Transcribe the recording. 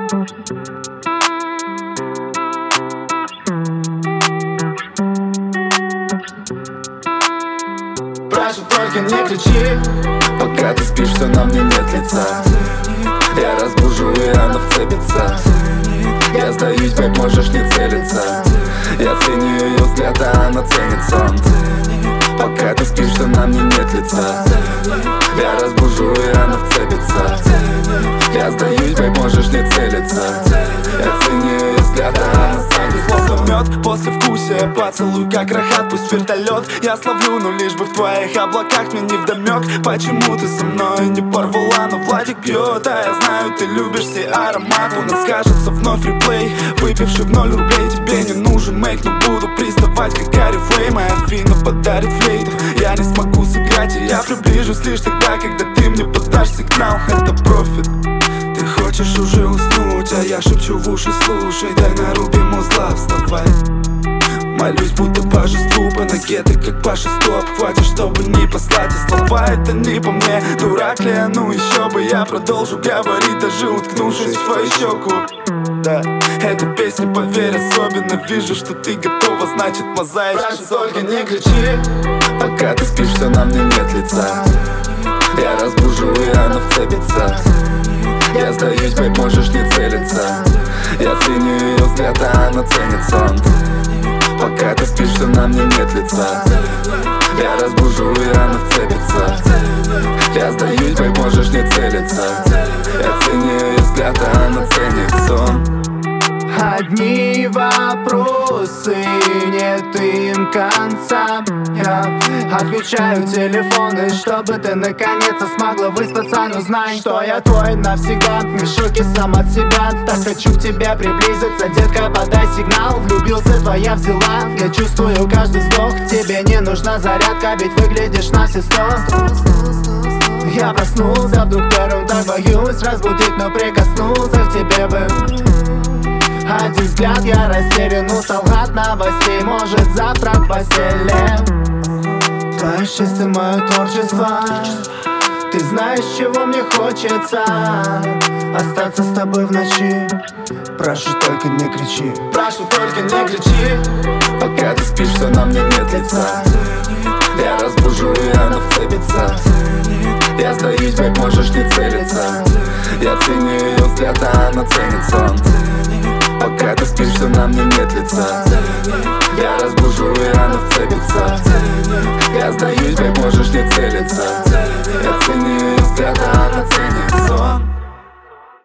Прошу, только не кричи. Пока ты спишь, все на мне нет лица. Я разбужу, и она вцепится. Я сдаюсь, бэйб, можешь не целиться. Я ценю ее взгляд, а она ценит сон. Пока ты спишь, что на мне нет лица. Я разбужу, и она вцепится. Я сдаюсь, бэйб, можешь не целиться. Я ценю ее взгляд, а она ценит сон. Словно мед после вкусия, поцелуй как рахат, пусть вертолет. Я словлю, но лишь бы в твоих облаках, мне не вдомек. Почему ты со мной не порвала, но Владик пьет. А я знаю, ты любишь все ароматы. У нас кажется вновь реплей, выпивший в 0 рублей. Тебе не нужен мейк, но буду приставать, как Гарри Флей. Моя Афина подарит флейту, я не смогу сыграть, и я приближусь лишь тогда, когда ты мне подашь сигнал. Это профит. Ты хочешь уже уснуть, а я шепчу в уши: слушай, дай нарубим узла, вставай. Молюсь будто божеству, по ноге ты как Паша Стоп. Хватит, чтобы не послать, и слова это не по мне. Дурак ли я? Ну еще бы, я продолжу говорить, даже уткнувшись в твою щеку. Да, эта песня, поверь, особенно вижу, что ты готова, значит мозаичка. Прошу, только не кричи. Пока ты спишь, все на мне нет лица. Я разбужу, и она вцепится. Я сдаюсь, бэйб, можешь не целиться. Я ценю ее взгляд, а она ценит сон. Пока ты спишь, что на мне нет лица. Я разбужу, и она вцепится. Я сдаюсь, бэйб, можешь не целиться. Я ценю ее взгляд, а она ценит сон. Одни вопросы, нет им конца. Я отключаю телефоны, чтобы ты наконец-то смогла выспаться. Но знай, что я твой навсегда. В шоке сам от себя, так хочу к тебе приблизиться. Детка, подай сигнал, влюбился, твоя взяла. Я чувствую каждый вздох, тебе не нужна зарядка, ведь выглядишь на все 100. Я проснулся, вдруг первым так боюсь разбудить, но прикоснулся к тебе бы. Один взгляд, я растерян, устал от новостей. Может, завтра в постели. Твое счастье, мое творчество. Ты знаешь, чего мне хочется: остаться с тобой в ночи. Прошу, только не кричи. Прошу, только не кричи. Пока ты спишь, все на мне нет лица. Я разбужу, и она вцепится. Я сдаюсь, бэйб, можешь не целиться. Я ценю ее взгляд, а она ценит сон. Пока ты спишь, что на мне нет лица. Я разбужу, и она вцепится. Я сдаюсь, бэйб, можешь не целиться. Я ценю ее взгляд, а